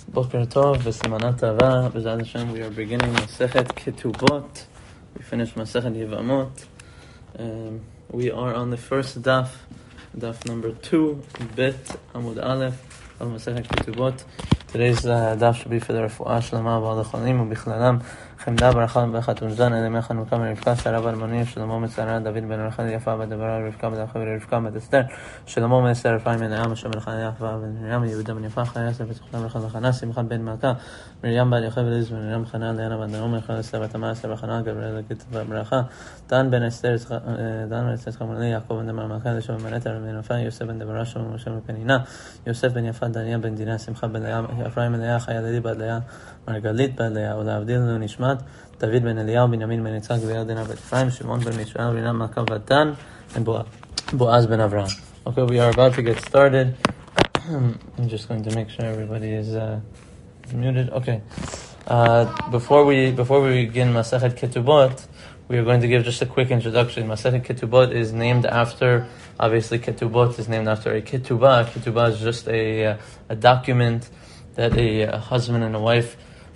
Boker Tov, B'Simana Tava, B'Ezrat Hashem. We are beginning Masechet Ketubot. We finished Masechet Yevamot. We are on the first daf number 2, Bet Amud Aleph of Masechet Ketubot. Today's daf should be for the Refuah Shlema B'al Cholim U'Bichlalam Chemda Barachal Bechat Unzan Edemecha Nuka Rivka Sarah Bar Moni Shlomo Metzara David Ben Rachel Yafa Badabara Rivka Badachav Rivka Badester Shlomo Metzara Ephraim Ben Am Shem Rachel Yafa Ben Miriam Yehuda Ben Yafa Chayas Betzchlam Rachel Chana Simcha Ben Malka Miriam Ben Yochai Eliz Ben Miriam Chana Leana Ben Naomi Rachel Esther Batama Esther Chana Gabriel Kitva Bracha Dan Ben Esther Dan Ben Esther Chamonei Yaakov Ben Malka Shlomo Ben Eter Ben Yafa Yosef Ben Deborah Shlomo Moshe Ben Penina Yosef Ben Yafa Daniel Ben Dina Simcha Ben Leah Ephraim Ben Leah Chayaleli Ben Leah Margalit Ben Leah Ulavdil Nishmat David ben Eliyahu, Binyamin ben Yitzhak, Leah ben Ephraim, Shimon ben Mishrael, Rinam Malka Dan, and Boaz ben Avraham. Okay, we are about to get started. I'm just going to make sure everybody is muted. Okay. Before we begin Masechet Ketubot, we are going to give just a quick introduction. Masechet Ketubot is named after, obviously Ketubot is named after a ketubah. A ketubah is just a document that a husband and a wife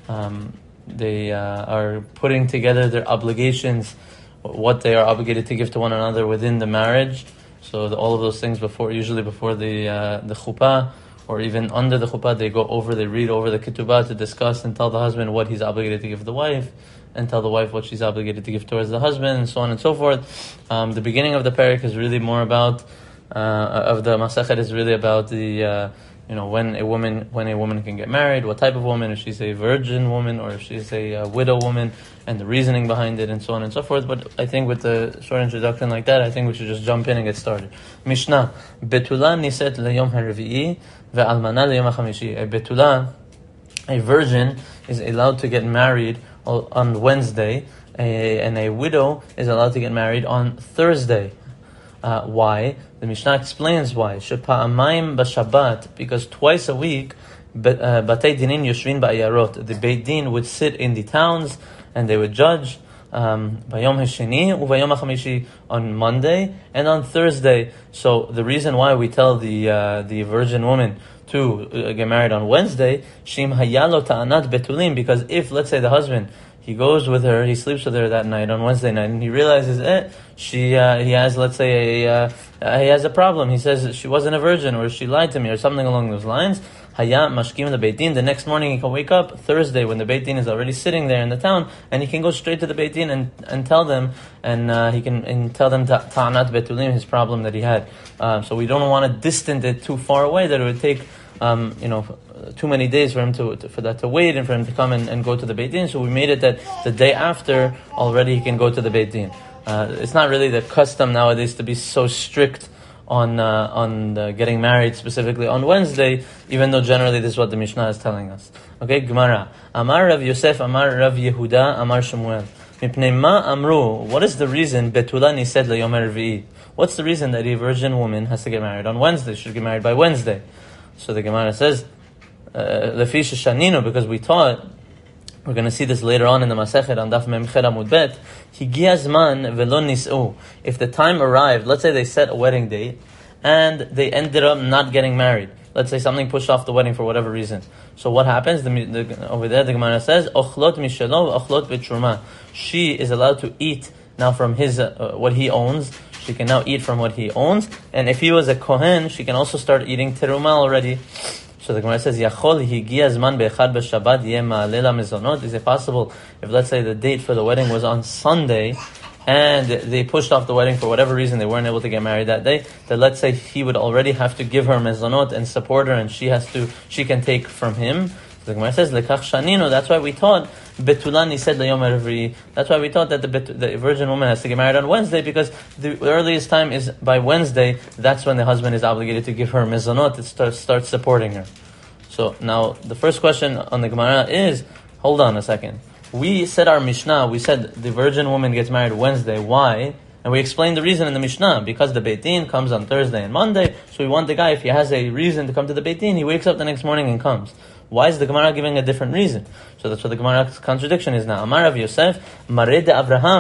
they are putting together their obligations, what they are obligated to give to one another within the marriage. So all of those things usually before the chuppah, or even under the chuppah, they read over the ketubah to discuss and tell the husband what he's obligated to give the wife, and tell the wife what she's obligated to give towards the husband, and so on and so forth. The beginning of the parak is really more about of the masachet is really about the when a woman can get married, what type of woman, if she's a virgin woman or if she's a widow woman, and the reasoning behind it, and so on and so forth. But I think with the short introduction like that, I think we should just jump in and get started. Mishnah, Betula niset leyom harvi'i ve'almana leyom hachamishi. A betula, a virgin, is allowed to get married on Wednesday, and a widow is allowed to get married on Thursday. Why? The Mishnah explains why. Shepa'amayim b'Shabbat, because twice a week, Batei Dinin Yoshvin ba'ayarot, the Beit Din would sit in the towns and they would judge Bayom Hasheni uVayom HaChamishi, on Monday and on Thursday. So the reason why we tell the virgin woman to get married on Wednesday, Shim Hayalo Ta'anat Betulim, because if, let's say, the husband, he goes with her, he sleeps with her that night, on Wednesday night, and he realizes, he has, let's say, he has a problem. He says she wasn't a virgin, or she lied to me, or something along those lines. Haya mashkim the Beit Din. The next morning he can wake up, Thursday, when the Beit Din is already sitting there in the town, and he can go straight to the Beit Din and tell them, and he can tell them ta'anat betulim, his problem that he had. So we don't want to distance it too far away, that it would take too many days for him for that to wait, and for him to come and go to the Beit Din. So we made it that the day after already he can go to the Beit Din. It's not really the custom nowadays to be so strict on getting married specifically on Wednesday, even though generally this is what the Mishnah is telling us. Okay, Gemara. Amar Rav Yosef, Amar Rav Yehuda, Amar Shemuel. Mipnei ma amru. What is the reason? Betula nised leyom harvi'i. What's the reason that a virgin woman has to get married on Wednesday? She should get married by Wednesday. So the Gemara says, Lefi shaninu, because we taught. We're going to see this later on in the Masechet on Daf Mem Ched Amud Bet. Higia zman velo nis'u. If the time arrived, let's say they set a wedding date, and they ended up not getting married. Let's say something pushed off the wedding for whatever reason. So what happens? Over there, the Gemara says, Ochlot mishelo, ochlot b'truma. She is allowed to eat now from his what he owns. She can now eat from what he owns. And if he was a Kohen, she can also start eating teruma already. So the Gemara says, Yachol higia zman be'echad b'Shabbat yeh ma'aleh mezonot. Is it possible if, let's say, the date for the wedding was on Sunday, and they pushed off the wedding for whatever reason, they weren't able to get married that day, that let's say he would already have to give her mezonot and support her, and she can take from him. So the Gemara says, Lekach shaninu. That's why we taught Betula nised leyom harvi'i. That's why we taught that the virgin woman has to get married on Wednesday, because the earliest time is by Wednesday. That's when the husband is obligated to give her mezonot to start supporting her. So now the first question on the Gemara is, hold on a second. We said our Mishnah, we said the virgin woman gets married Wednesday. Why? And we explained the reason in the Mishnah, because the Beit Din comes on Thursday and Monday, so we want the guy, if he has a reason to come to the Beit Din, he wakes up the next morning and comes. Why is the Gemara giving a different reason? So that's what the Gemara's contradiction is now. Amar Rav Yosef, Mareh de Avraham,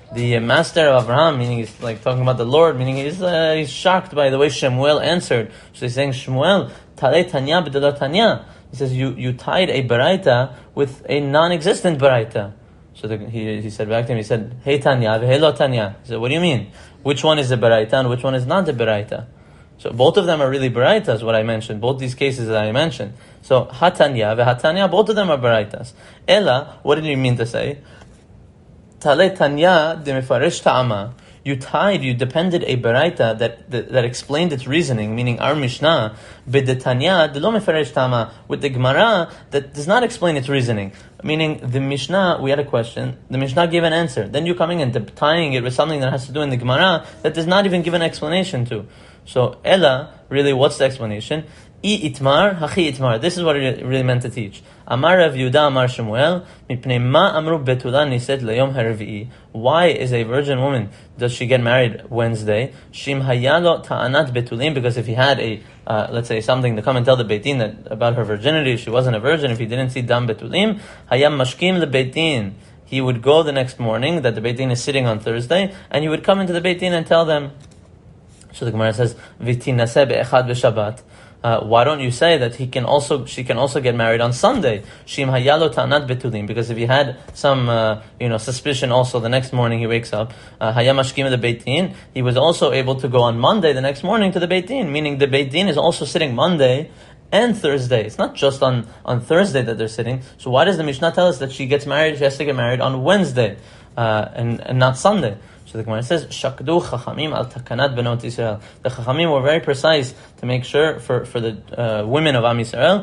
the master of Abraham, meaning he's like talking about the Lord, meaning he's shocked by the way Shemuel answered. So he's saying, Shemuel, Talei Tanya b'delo Tanya. He says, you tied a baraita with a non-existent baraita. So he said back to him, he said, Hey Tanya, hey lo Tanya. He said, what do you mean? Which one is the baraita and which one is not the baraita? So both of them are really baraitas, what I mentioned. Both these cases that I mentioned. So hatanya vehatanya, both of them are baraitas. Ella, what did he mean to say? Tale tanya de mefaresh ta'ama. You depended a baraita that explained its reasoning, meaning our Mishnah, b'detanya de lo mefaresh ta'ama, with the Gemara that does not explain its reasoning. Meaning the Mishnah, we had a question, the Mishnah gave an answer. Then you're coming and tying it with something that has to do in the Gemara that does not even give an explanation to. So, Ella, really, what's the explanation? I itmar, hachi itmar. This is what it really meant to teach. Amar Rav Yehuda, Amar Shemuel, mipnei ma amru betula niset leyom harvi'i. Why is a virgin woman, does she get married Wednesday? Shim hayalo ta'anat betulim, because if he had a, let's say something to come and tell the Beit Din that about her virginity, she wasn't a virgin, if he didn't see dam betulim, hayam mashkim le Beit Din. He would go the next morning, that the Beit Din is sitting on Thursday, and he would come into the Beit Din and tell them. So the Gemara says, "V'tinaseh be'echad b'Shabbat." Why don't you say that she can also get married on Sunday? Shim hayalo ta'anat betulim, because if he had some suspicion also the next morning he wakes up, hayam mashkim the Beit Din, he was also able to go on Monday the next morning to the Beit Din, meaning the Beit Din is also sitting Monday and Thursday. It's not just on Thursday that they're sitting. So why does the Mishnah tell us that she has to get married on Wednesday and not Sunday? So the Gemara says, Shakdu Chachamim al Takanat Benot Yisrael. The Chachamim were very precise to make sure for the women of Am Yisrael,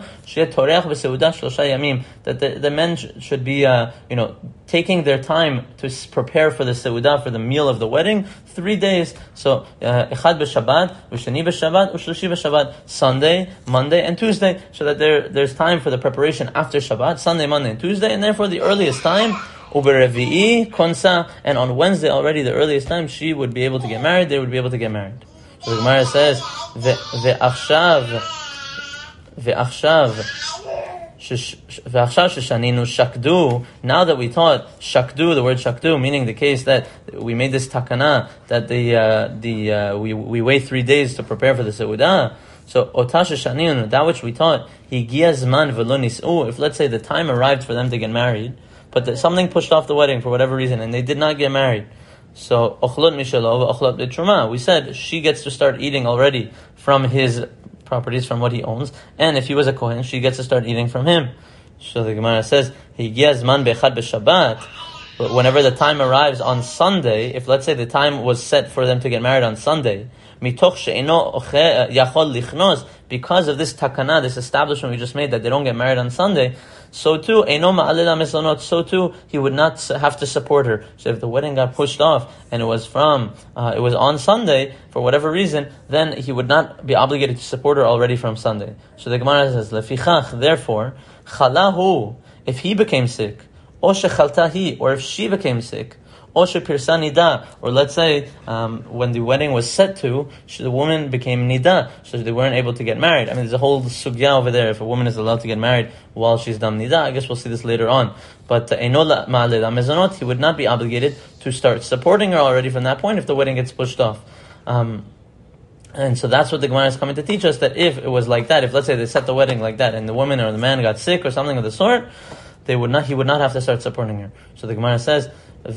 that the men should be taking their time to prepare for the Seudah, for the meal of the wedding, 3 days. So Echad b'Shabbat, Ushani b'Shabbat, Ushlishi b'Shabbat, Sunday, Monday, and Tuesday, so that there's time for the preparation after Shabbat, Sunday, Monday, and Tuesday, and therefore the earliest time, Uberevi'i, Konsa, and on Wednesday already, the earliest time, she would be able to get married, they would be able to get married. So the Gemara says, Ve'achshav sheshaninu shakdu. Now that we taught shakdu, the word shakdu, meaning the case that we made this takana, that we wait 3 days to prepare for the Seudah. So ota sheshaninu, that which we taught, higia zman v'lo nis'u. If let's say the time arrived for them to get married, but something pushed off the wedding for whatever reason, and they did not get married. So, ochlot mishalov, ochlot b'truma. We said she gets to start eating already from his properties, from what he owns, and if he was a kohen, she gets to start eating from him. So the Gemara says, higia zman be'echad b'Shabbat. But whenever the time arrives on Sunday, if let's say the time was set for them to get married on Sunday, mitoch she'eno yachol lichnos, because of this takana, this establishment we just made that they don't get married on Sunday, so too, so too, he would not have to support her. So if the wedding got pushed off and it was on Sunday, for whatever reason, then he would not be obligated to support her already from Sunday. So the Gemara says, Lefichach, therefore, chalahu, if he became sick, or shechaltahi, or if she became sick, or shepirsa nida, or let's say when the wedding was set to, the woman became nida, so they weren't able to get married. I mean, there's a whole sugya over there if a woman is allowed to get married while she's dam nida. I guess we'll see this later on. But enola ma'aleh mezonot, he would not be obligated to start supporting her already from that point if the wedding gets pushed off. And so that's what the Gemara is coming to teach us, that if it was like that, if let's say they set the wedding like that and the woman or the man got sick or something of the sort, he would not have to start supporting her. So the Gemara says,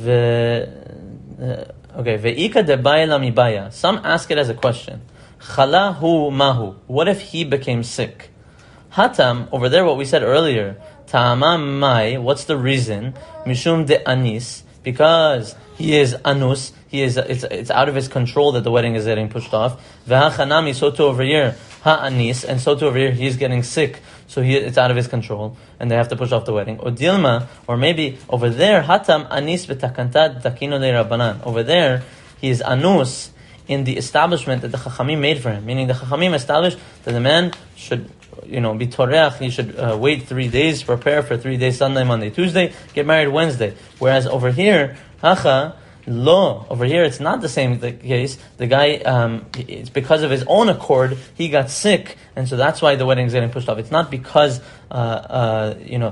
ve'ika debayla mibaya. Some ask it as a question. Chalahu mahu. What if he became sick? Hatam, over there what we said earlier, ta'ama mai, what's the reason? Mishum de anis, because he is anus, it's out of his control that the wedding is getting pushed off. Ve'hachanami, so too over here, ha'anis, and so too over here, he's getting sick, so it's out of his control, and they have to push off the wedding. Or dilma, or maybe over there, hatam anis v'takanta takino le rabbanan. Over there, he is anus in the establishment that the Chachamim made for him. Meaning the Chachamim established that the man should, be toreach, he should wait 3 days, prepare for 3 days, Sunday, Monday, Tuesday, get married Wednesday. Whereas over here, hacha, Lo, over here it's not the same case. The guy, it's because of his own accord, he got sick, and so that's why the wedding is getting pushed off. It's not because, the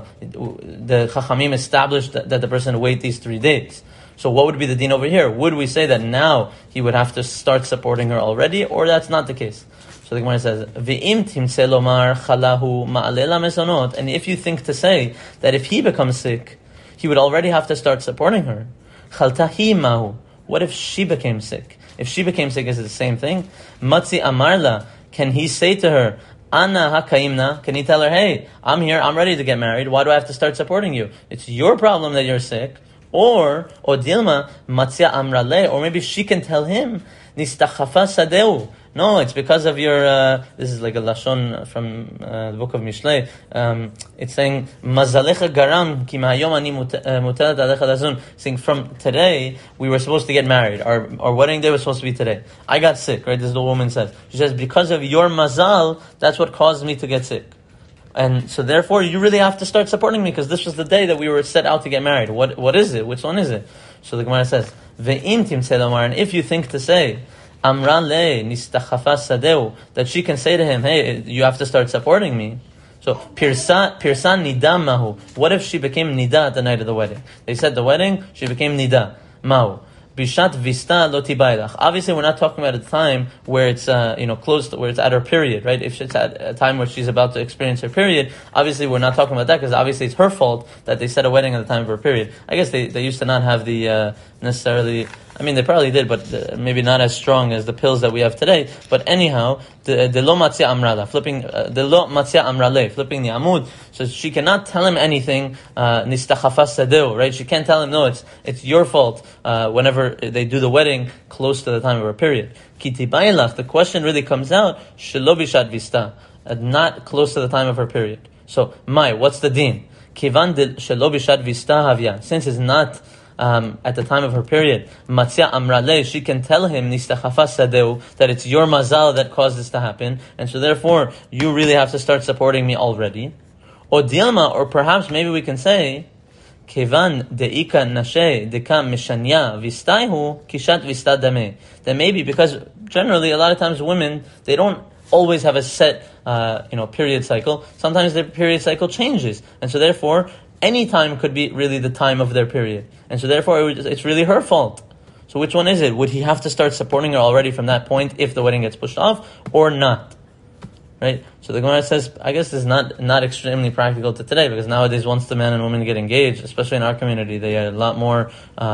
Chachamim established that the person wait these 3 days. So what would be the deen over here? Would we say that now he would have to start supporting her already, or that's not the case? So the Gemara says, "Ve'im timtze lomar chalahu ma'alela mesonot." And if you think to say that if he becomes sick, he would already have to start supporting her. Chaltahi mahu. What if she became sick? If she became sick, is it the same thing? Matzi amarla. Can he say to her, Anna hakaimna? Can he tell her, hey, I'm here, I'm ready to get married. Why do I have to start supporting you? It's your problem that you're sick. Or Dilma matzia amrale. Or maybe she can tell him, nistachafa sadeu. No, it's because of your, this is like a lashon from the book of Mishlei. It's saying, Mazalecha garam ki ma'ayom ani mutelat alecha lazun. Saying, from today, we were supposed to get married. Our wedding day was supposed to be today. I got sick, right? This is what the woman says. She says, because of your mazal, that's what caused me to get sick. And so therefore, you really have to start supporting me, because this was the day that we were set out to get married. What is it? Which one is it? So the Gemara says, Ve'im timtzei lomar, and if you think to say, Amra le nistachafa sadeu, that she can say to him, hey, you have to start supporting me. So, pirsan nida mahu. What if she became nida at the night of the wedding? They said the wedding, she became nida. Mahu. Bishat vista lo tibaylach. Obviously, we're not talking about a time where it's close to, where it's at her period, right? If it's at a time where she's about to experience her period, obviously we're not talking about that, because obviously it's her fault that they set a wedding at the time of her period. I guess they used to not have the necessarily. I mean, they probably did, but maybe not as strong as the pills that we have today. But anyhow, the lo matzia amrala, flipping the lo matzia amrale, flipping the amud. So she cannot tell him anything. Nistachafa sadeu, right? She can't tell him, no, it's your fault. Whenever they do the wedding close to the time of her period, kitibaylach. The question really comes out shelo bishat vista, not close to the time of her period. So, what's the deen? Kivan shelo bishat vista havya, since it's not at the time of her period, matzia amrale, she can tell him nistachafa sadeu, that it's your mazal that caused this to happen, and so therefore you really have to start supporting me already. Or dilma, or perhaps maybe we can say, kevan deika nashe deka mishanya vistaihu kishat vista dame. Then maybe because generally a lot of times women, they don't always have a set period cycle. Sometimes their period cycle changes, and so therefore any time could be really the time of their period. And so therefore, it's really her fault. So which one is it? Would he have to start supporting her already from that point if the wedding gets pushed off, or not? Right? So the Gemara says, I guess this is not extremely practical to today, because nowadays once the man and woman get engaged, especially in our community, they are a lot more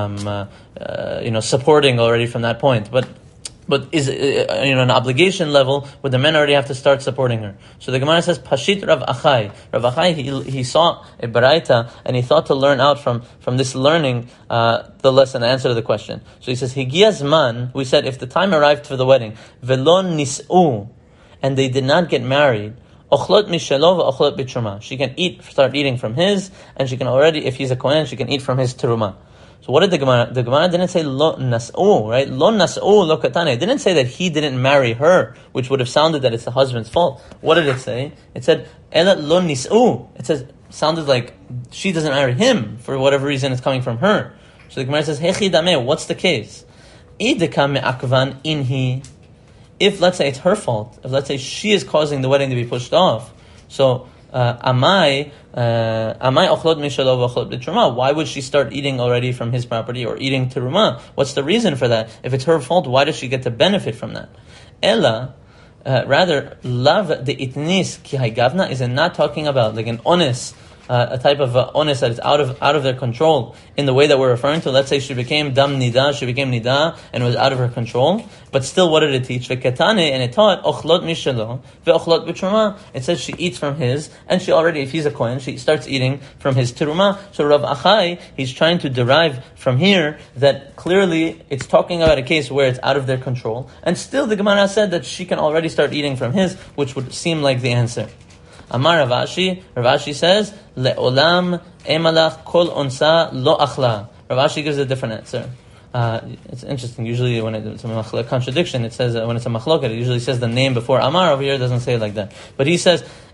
supporting already from that point. But is an obligation level, would the men already have to start supporting her? So the Gemara says, Pashit Rav Achai. Rav Achai, he saw a baraita, and he thought to learn out from this learning the lesson, the answer to the question. So he says, Higiaz man, we said if the time arrived for the wedding, Velon nis'u, and they did not get married, Ochlot mishalov, ochlot bitruma. She can start eating from his, and she can already, if he's a kohen, she can eat from his teruma. So what did the Gemara? The Gemara didn't say lo nas'u, right? Lo nas'u lo katane. It didn't say that he didn't marry her, which would have sounded that it's the husband's fault. What did it say? It said ela lo nis'u. It sounded like she doesn't marry him for whatever reason. It's coming from her. So the Gemara says hechi dameh. What's the case? Ideka me'akvan inhi. If let's say it's her fault, if let's say she is causing the wedding to be pushed off, so amai ochlot mishalov ochlot b'truma. Why would she start eating already from his property or eating teruma? What's the reason for that? If it's her fault, why does she get to benefit from that? Ella, rather, lav the itnis ki haygavna is not talking about like an honest, a type of onus that is out of their control in the way that we're referring to. Let's say she became dam nida, and was out of her control. But still, what did it teach? V'ketane, and it taught ochlot mishalo ve'ochlot b'truma. It says she eats from his, and she already, if he's a kohen, she starts eating from his teruma. So Rav Achai, he's trying to derive from here that clearly it's talking about a case where it's out of their control, and still the Gemara said that she can already start eating from his, which would seem like the answer. Amar Rav Ashi says, Le'olam emalach kol onsa lo achla. Rav Ashi gives a different answer. It's interesting. Usually when it's a contradiction, it says, when it's a machloket, it usually says the name before Amar. Over here, it doesn't say it like that. But he says,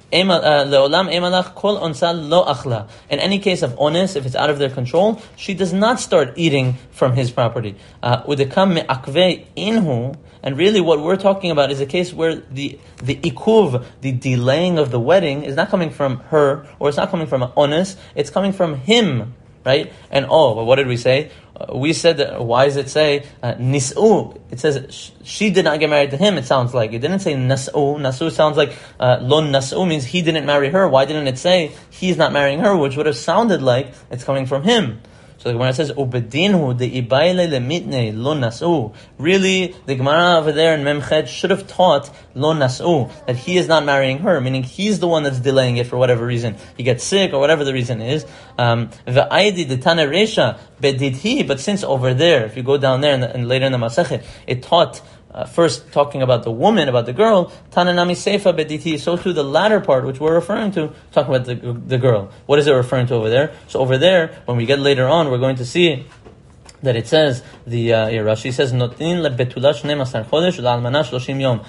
Le'olam emalach kol onsa lo achla. In any case of ones, if it's out of their control, she does not start eating from his property. Udekam me'akve inhu. And really what we're talking about is a case where the ikuv, the delaying of the wedding, is not coming from her, or it's not coming from an ones, it's coming from him, right? And well, what did we say? We said that, why does it say nis'u? It says she did not get married to him, it sounds like. It didn't say nas'u. Nas'u sounds like lon nas'u means he didn't marry her. Why didn't it say he's not marrying her, which would have sounded like it's coming from him? So the Gemara says, "Ubedinhu de ibayle lemitne lo nasu." Really, the Gemara over there in Memched should have taught lo nasu, that he is not marrying her, meaning he's the one that's delaying it for whatever reason. He gets sick or whatever the reason is. Ve'aydi de tana resha bedidhi. But since over there, if you go down there and later in the Masechet, it taught. First talking about the woman, about the girl, Tananami Seifa Bediti, so too the latter part, which we're referring to, talking about the girl. What is it referring to over there? So over there, when we get later on, we're going to see that it says, Rashi says, Notin lebetula 12 chodesh la'almana 30 yom.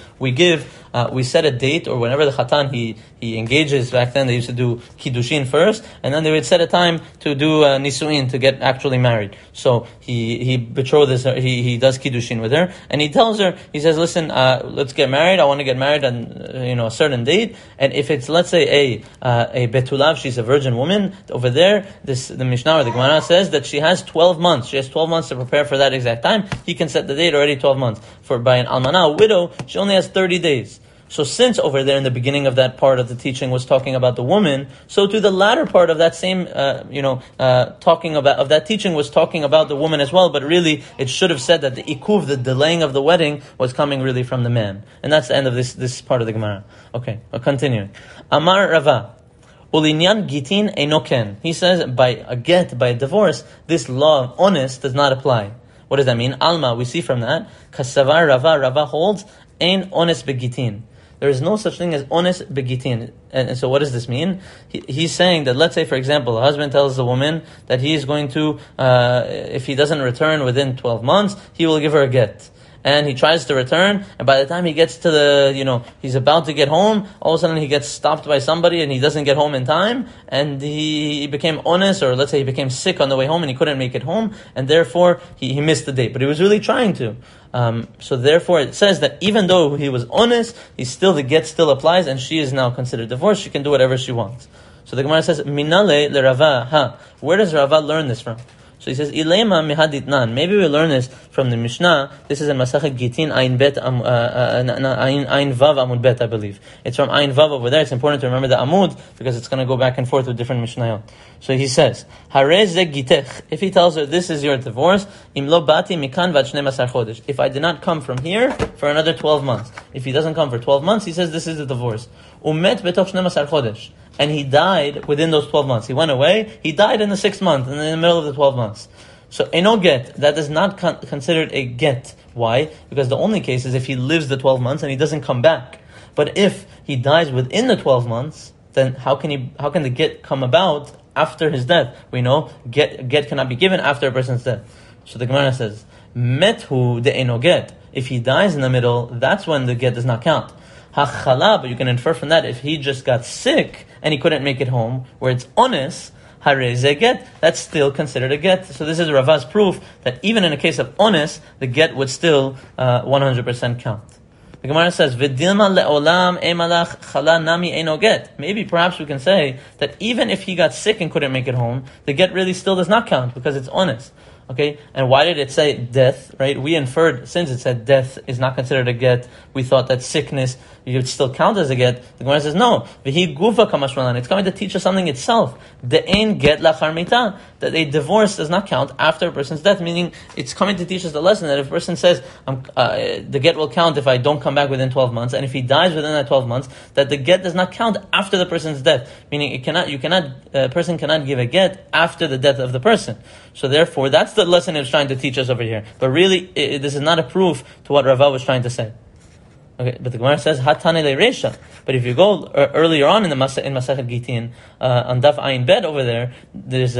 We set a date, or whenever the chatan, he engages, back then they used to do kiddushin first, and then they would set a time to do nisuin, to get actually married. So he betroths her, he does kiddushin with her, and he tells her, he says, listen, let's get married, I want to get married on a certain date, and if it's, let's say, a betulav, she's a virgin woman, over there, the Mishnah or the Gemara says that she has 12 months, she has 12 months to prepare for that exact time. He can set the date already 12 months. By an almana, a widow, she only has 30 days. So since over there in the beginning of that part of the teaching was talking about the woman, so to the latter part of that same, talking about of that teaching was talking about the woman as well. But really, it should have said that the ikuv, the delaying of the wedding, was coming really from the man. And that's the end of this part of the Gemara. Okay, continuing. Amar Rava. Ulinyan gitin enoken. He says by a get, by a divorce, this law of honest does not apply. What does that mean? Alma, we see from that, Kasavar Rava holds, ein honest begitin. There is no such thing as honest begitin. And so what does this mean? He's saying that, let's say, for example, a husband tells the woman that he is going to, if he doesn't return within 12 months, he will give her a get. And he tries to return, and by the time he gets to he's about to get home, all of a sudden he gets stopped by somebody and he doesn't get home in time, and he became honest, or let's say he became sick on the way home and he couldn't make it home, and therefore he missed the date. But he was really trying to. So therefore it says that even though he was honest, the get still applies, and she is now considered divorced. She can do whatever she wants. So the Gemara says, Minale le Rava. Where does Rava learn this from? So he says, Ilema mihaditnan. Maybe we learn this from the Mishnah. This is in Masachet Gitin, Ayin Bet, Ayin Vav Amud Bet, I believe. It's from Ayin Vav over there. It's important to remember the Amud, because it's going to go back and forth with different Mishnayot. So he says, Harei ze gitech. If he tells her, this is your divorce, Im lo bati mikan vat 12 chodesh. If I did not come from here for another 12 months. If he doesn't come for 12 months, he says, this is the divorce. Umet betoch 12 chodesh. And he died within those 12 months. He went away, he died in the 6th month, and in the middle of the 12 months. So, eno get, that is not considered a get. Why? Because the only case is if he lives the 12 months and he doesn't come back. But if he dies within the 12 months, then how can the get come about after his death? We know get cannot be given after a person's death. So the Gemara says, methu de eno get. If he dies in the middle, that's when the get does not count. Hachala, but you can infer from that, if he just got sick and he couldn't make it home, where it's honest, harei ze get, that's still considered a get. So this is Rava's proof that even in a case of honest, the get would still 100% count. The Gemara says, V'dilma le'olam emalach chala nami eno get. Maybe perhaps we can say that even if he got sick and couldn't make it home, the get really still does not count because it's honest. Okay, and why did it say death, right? We inferred, since it said death is not considered a get, we thought that sickness, you would still count as a get. The Gemara says, no, v'hi gufa kamashmalan. It's coming to teach us something itself. De'en get lachar mita. That a divorce does not count after a person's death, meaning it's coming to teach us the lesson that if a person says, the get will count if I don't come back within 12 months, and if he dies within that 12 months, that the get does not count after the person's death. Meaning a person cannot give a get after the death of the person. So therefore, that's the lesson it's trying to teach us over here. But really, this is not a proof to what Rava was trying to say. Okay, but the Gemara says Hatane le Resha. But if you go earlier on in Masachet Gitin, on Daf Ayin Bet over there, there's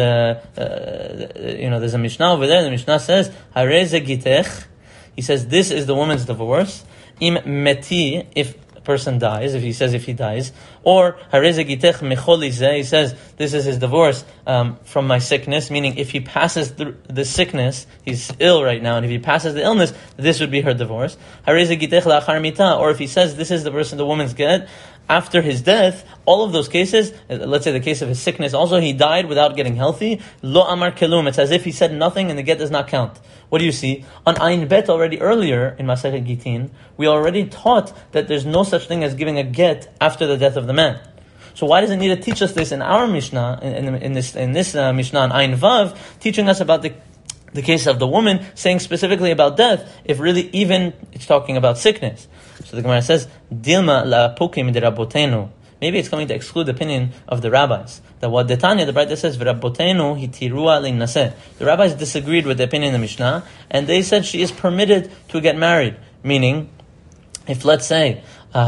a Mishnah over there. The Mishnah says Harei ze gitech. He says this is the woman's divorce. Im meti, if person dies, if he says if he dies, or he says this is his divorce from my sickness, meaning if he passes the sickness, he's ill right now, and if he passes the illness, this would be her divorce. Or if he says this is the woman's get after his death, all of those cases, let's say the case of his sickness, also he died without getting healthy, lo amar kelum, it's as if he said nothing and the get does not count. What do you see? On Ayin Bet already earlier in Masechet Gitin, we already taught that there's no such thing as giving a get after the death of the man. So why does it need to teach us this in our Mishnah, in this Mishnah on Ayin Vav, teaching us about the case of the woman, saying specifically about death, if really even it's talking about sickness? So the Gemara says, Dilma la pukim de rabotenu. Maybe it's coming to exclude the opinion of the rabbis. That what the Tanya, the Braita says, v'rabotenu hitirua linnaseh. The rabbis disagreed with the opinion of the Mishnah, and they said she is permitted to get married. Meaning, if let's say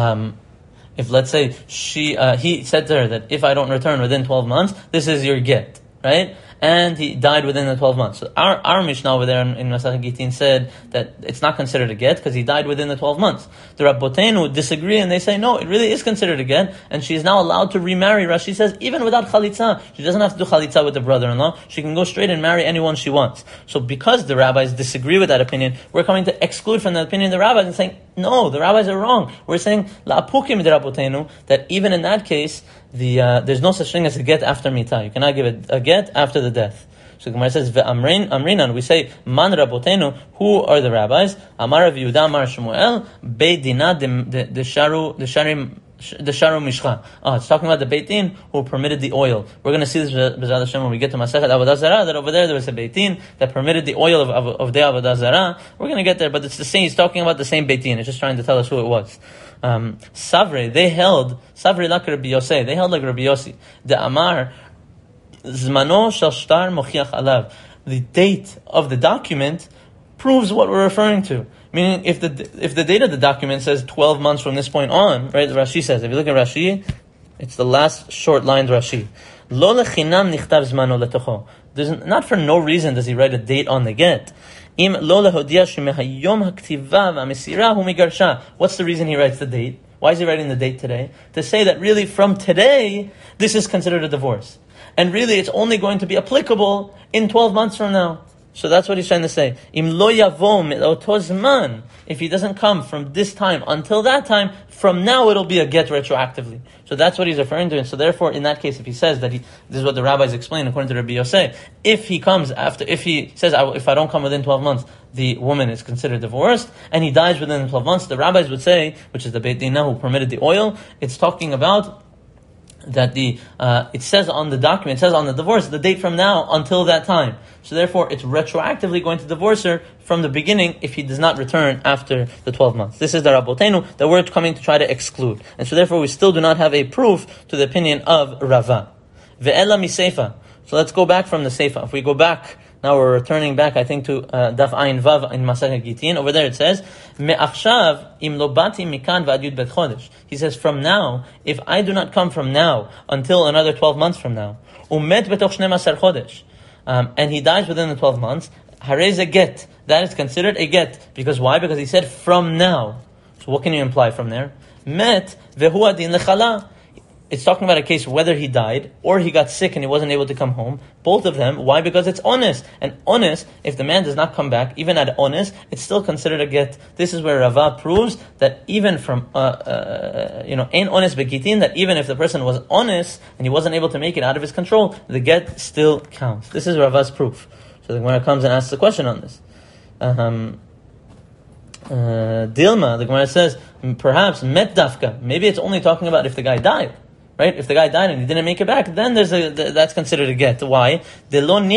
he said to her that if I don't return within 12 months, this is your get, right? And he died within the 12 months. So our Mishnah over there in Masechet Gitin said that it's not considered a get because he died within the 12 months. The Rabbotenu disagree and they say, no, it really is considered a get, and she is now allowed to remarry. Rashi says, even without chalitza, she doesn't have to do chalitza with the brother-in-law. She can go straight and marry anyone she wants. So because the rabbis disagree with that opinion, we're coming to exclude from the opinion of the rabbis and saying, no, the rabbis are wrong. We're saying, la'apukim de Rabbotenu, that even in that case, there's no such thing as a get after mitah. You cannot give a get after the death. So the Gemara says, Amrinan, we say, Man Rabotenu, who are the rabbis? Amar Rav Yehuda, Amar Shmuel, Beit Dina de Sharu Mishcha. It's talking about the Beit Din who permitted the oil. We're going to see this B'ezrat Hashem when we get to Masechet Avodah Zarah, that over there was a Beit Din that permitted the oil of the Avodah Zarah. We're going to get there, but it's the same. He's talking about the same Beit Din. It's just trying to tell us who it was. Savre, Savre like Rabbi Yossi, they held like Rabbi Yossi. The Amar, Zmano shel shtar mochiach alav. The date of the document proves what we're referring to. Meaning, if the date of the document says 12 months from this point on, right? Rashi says, if you look at Rashi, it's the last short line Rashi. Lo lechinam nichtav zmano letocho. Not for no reason does he write a date on the get. Im lo lehodia shemehayom haktiva v'amesira hu migarsha. What's the reason he writes the date? Why is he writing the date today? To say that really from today, this is considered a divorce. And really it's only going to be applicable in 12 months from now. So that's what he's trying to say. Im lo yavo me'oto zman. If he doesn't come from this time until that time, from now it'll be a get retroactively. So that's what he's referring to. And so therefore, in that case, if he says that this is what the rabbis explain according to Rabbi Yossi, if he says, if I don't come within 12 months, the woman is considered divorced, and he dies within 12 months, the rabbis would say, which is the Beit Din who permitted the oil, it's talking about that it says on the document, it says on the divorce, the date from now until that time. So therefore, it's retroactively going to divorce her from the beginning if he does not return after the 12 months. This is the Rabbotenu that we're coming to try to exclude. And so therefore, we still do not have a proof to the opinion of Rava. Ve'ela miseifa. So let's go back from the Seifa. If we go back, now we're returning back, I think, to Daf Ayin Vav in Masechet Gitin. Over there it says, Me'achshav im lo bati mikan v'ad yud bet chodesh. He says, from now, if I do not come from now until another 12 months from now, umet betoch 12 chodesh, and he dies within the 12 months, harei ze get. That is considered a get. Because why? Because he said, from now. So what can you imply from there? Met vehu adin lechala. It's talking about a case whether he died or he got sick and he wasn't able to come home. Both of them. Why? Because it's honest. And honest, if the man does not come back, even at honest, it's still considered a get. This is where Rava proves that even from, ein honest begitin, that even if the person was honest and he wasn't able to make it out of his control, the get still counts. This is Rava's proof. So the Gemara comes and asks a question on this. Dilma, the Gemara says, perhaps met dafka. Maybe it's only talking about if the guy died. Right? If the guy died and he didn't make it back, then that's considered a get. Why? Why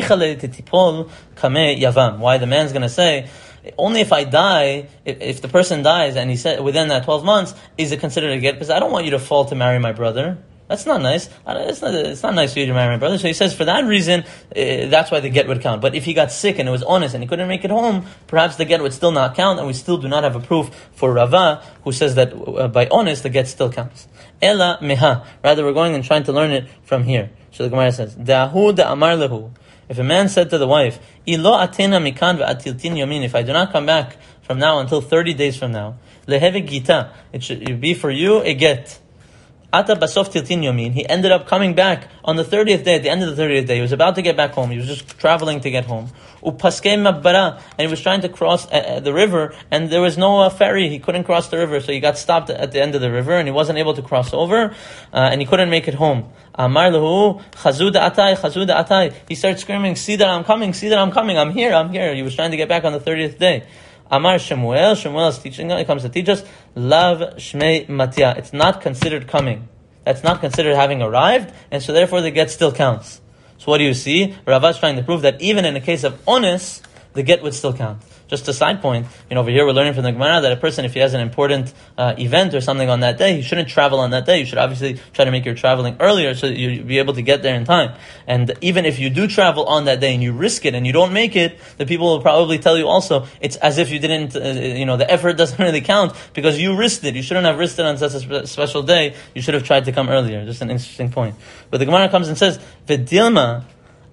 the man's going to say, only if I die, if the person dies and he said within that 12 months, is it considered a get? Because I don't want you to fall to marry my brother. That's not nice. It's not nice for you to marry my brother. So he says for that reason, that's why the get would count. But if he got sick and it was honest and he couldn't make it home, perhaps the get would still not count, and we still do not have a proof for Rava, who says that by honest, the get still counts. Ela meha. Rather, we're going and trying to learn it from here. So the Gemara says, Da'ahu da'amar lehu. If a man said to the wife, Ilo atena mikan va'atiltin yomin, if I do not come back from now until 30 days from now, Leheve gita. It should be for you a get. Ata basof tiltin yomin. He ended up coming back on the 30th day, at the end of the 30th day. He was about to get back home. He was just traveling to get home. Upaskei mabbara. And he was trying to cross the river, and there was no ferry. He couldn't cross the river, so he got stopped at the end of the river, and he wasn't able to cross over, and he couldn't make it home. Amar lehu, chazuda atai. He started screaming, see that I'm coming, I'm here. He was trying to get back on the 30th day. Amar Shemuel is teaching, he comes to teach us, Lav Shmei Matya. It's not considered coming. That's not considered having arrived, and so therefore the get still counts. So what do you see? Rava is trying to prove that even in a case of ones, the get would still count. Just a side point, over here we're learning from the Gemara that a person, if he has an important event or something on that day, he shouldn't travel on that day. You should obviously try to make your traveling earlier so that you'll be able to get there in time. And even if you do travel on that day and you risk it and you don't make it, the people will probably tell you also, it's as if you didn't, the effort doesn't really count because you risked it. You shouldn't have risked it on such a special day. You should have tried to come earlier. Just an interesting point. But the Gemara comes and says, V'dilma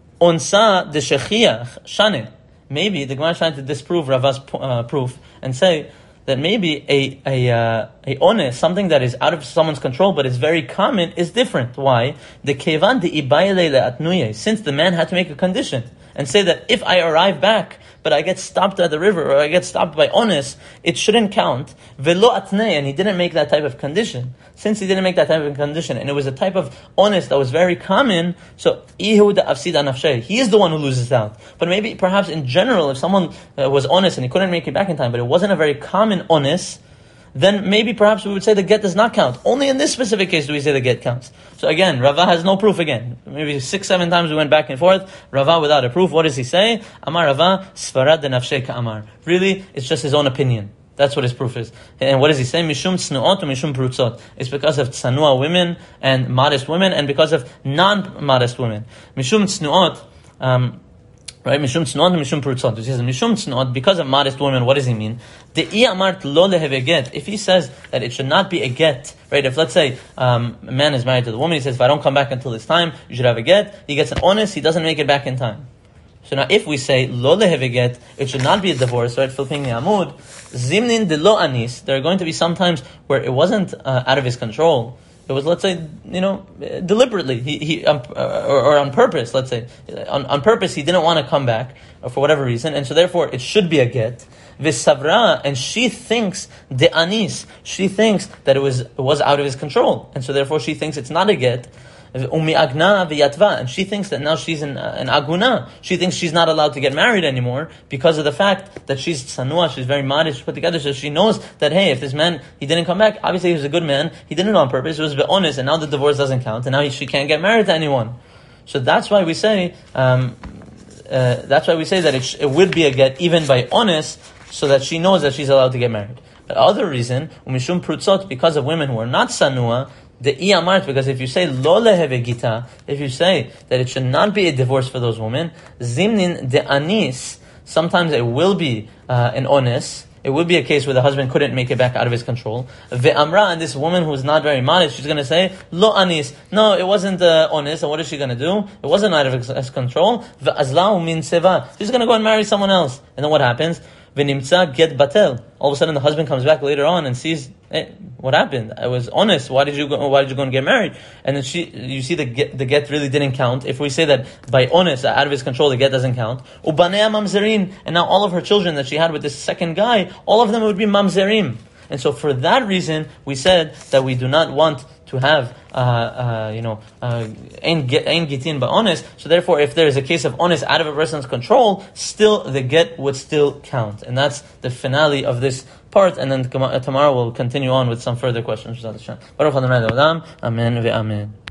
onsa deshechiach shane. Maybe the Gemara is trying to disprove Rava's proof and say that maybe a ones, something that is out of someone's control but is very common, is different. Why? The kevan de ibayle le'atnuye, since the man had to make a condition and say that if I arrive back but I get stopped at the river or I get stopped by ones, it shouldn't count. Velo atne, and he didn't make that type of condition. Since he didn't make that type of condition, and it was a type of ones that was very common, so ihu da afsid anafshe, he is the one who loses out. But maybe, perhaps in general, if someone was ones and he couldn't make it back in time, but it wasn't a very common ones, then maybe perhaps we would say the get does not count. Only in this specific case do we say the get counts. So again, Rava has no proof again. Maybe 6-7 times we went back and forth. Rava without a proof. What does he say? Amar Rava, Sfarad de nafshe ka'amar. Really, it's just his own opinion. That's what his proof is. And what does he say? Mishum tznuot mishum prutzot. It's because of tsanua women and modest women, and because of non-modest women. Mishum tznuot, right? Mishum tznuot, mishum prutzot. He says mishum tznuot, because of modest women. What does he mean? If he says that it should not be a get, right? If let's say a man is married to the woman, he says, if I don't come back until this time, you should have a get. He gets an ones, he doesn't make it back in time. So now if we say lo leheveget, it should not be a divorce, right? Flipping the amud, zimnin de lo anis. There are going to be some times where it wasn't out of his control. It was, let's say, deliberately, he or on purpose. Let's say on purpose, he didn't want to come back for whatever reason, and so therefore it should be a get. V'savra, and she thinks de anis. She thinks that it was out of his control, and so therefore she thinks it's not a get. Umi agna v'yatva, and she thinks that now she's an aguna. She thinks she's not allowed to get married anymore because of the fact that she's tsanua, she's very modest, she's put together, so she knows that, hey, if this man, he didn't come back, obviously he was a good man, he did it on purpose, it was honest, and now the divorce doesn't count, and now she can't get married to anyone. So that's why we say, that it would be a get even by honest, so that she knows that she's allowed to get married. But other reason, umishum prutzot, because of women who are not sanua, the iyamart, because if you say lo leheve gita, if you say that it should not be a divorce for those women, zimnin de anis, sometimes it will be an ones. It would be a case where the husband couldn't make it back out of his control. Ve'amra, and this woman who's not very modest, she's going to say, lo anis. No, it wasn't ones. And what is she going to do? It wasn't out of his control. Ve'azlahu min seva. She's going to go and marry someone else. And then what happens? V'nimtza get batel. All of a sudden the husband comes back later on and sees, hey, what happened? I was honest. Why did you go and get married? And then you see the get really didn't count. If we say that by honest, out of his control, the get doesn't count. Ubanea mamzerin. And now all of her children that she had with this second guy, all of them would be mamzerim. And so for that reason, we said that we do not want to have, ein gitin ba honest. So therefore, if there is a case of honest out of a person's control, still the get would still count. And that's the finale of this part. And then tomorrow we'll continue on with some further questions. Baruch Adonai Le'olam. Amen ve'amen.